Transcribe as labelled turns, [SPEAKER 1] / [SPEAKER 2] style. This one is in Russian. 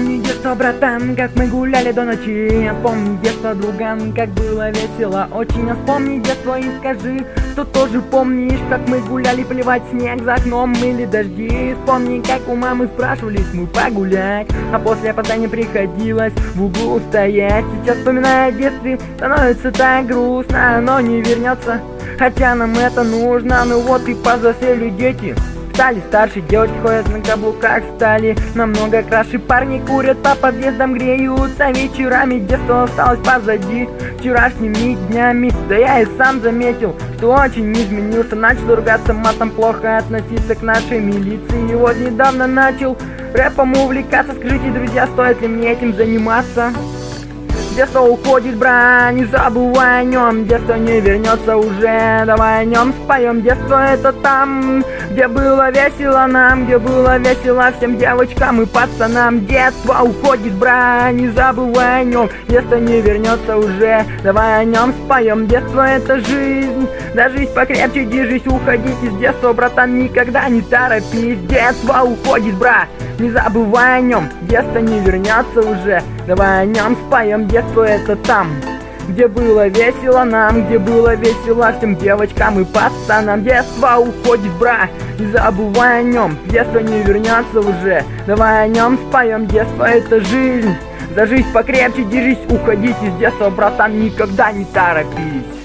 [SPEAKER 1] Вспомни детство, братан, как мы гуляли до ночи. Вспомни детство, друган, как было весело очень. Вспомни детство и скажи, что тоже помнишь, как мы гуляли, плевать снег за окном или дожди. Вспомни, как у мамы спрашивались мы погулять, а после опоздания приходилось в углу стоять. Сейчас, вспоминая о детстве, становится так грустно, но не вернется, хотя нам это нужно. Ну вот и повзрослели дети, стали старше, девочки ходят на каблуках, стали намного краше. Парни курят, по подъездам греются вечерами. Детство осталось позади вчерашними днями. Да я и сам заметил, что очень изменился. Начал ругаться матом, плохо относиться к нашей милиции. И вот недавно начал рэпом увлекаться. Скажите, друзья, стоит ли мне этим заниматься? Детство уходит, бра, не забывай о нем. Детство не вернется уже, давай о нем споем. Детство это там, где было весело нам, где было весело всем девочкам и пацанам. Детство уходит, бра, не забывай о нем. Детство не вернется уже, давай о нем споем. Детство это жизнь, да жизнь покрепче держись. Уходить из детства, братан, никогда не торопись. Детство уходит, бра, не забывай о нем. Детство не вернется уже, давай о нем споем. Детство это там, где было весело нам, где было весело всем девочкам и пацанам. Детство уходит, бра, не забывай о нем. Детство не вернется уже, давай о нем споем. Детство это жизнь, за жизнь покрепче держись. Уходить из детства, братан, никогда не торопись.